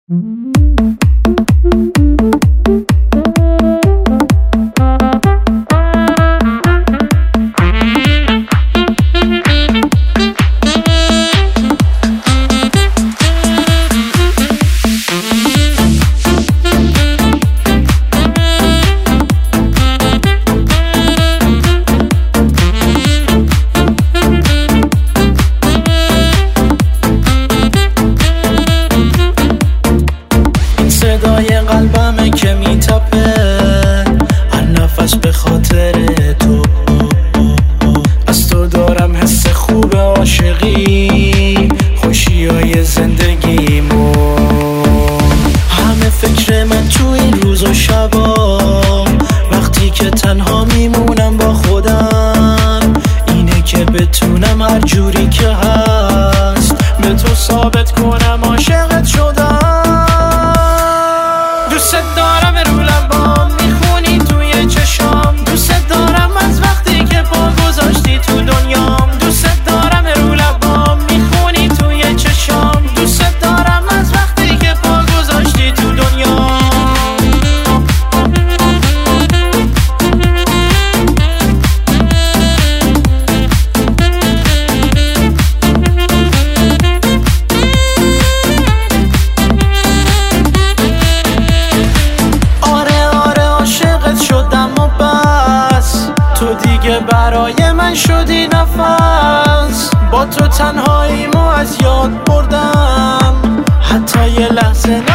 صدای قلبمه که میتپه هر نفس به خاطر تو. از تو دارم حس خوب عاشقی، خوشیای زندگیمو. همه فکر من تو این روز و شبا، وقتی که تنها میمونم با خودم، اینه که بتونم هر جوری که هست به تو ثابت کنم عاشقت شدم. دوست دارم رو لبام میخونی توی چشام، دوست دارم از وقتی که پا گذاشتی تو دنیام. دوست دارم رو لبام میخونی توی چشام، دوست دارم از وقتی که پا گذاشتی تو دنیام. تو دیگه برای من شدی نفس، با تو تنهاییمو از یاد بردم، حتی یه لحظه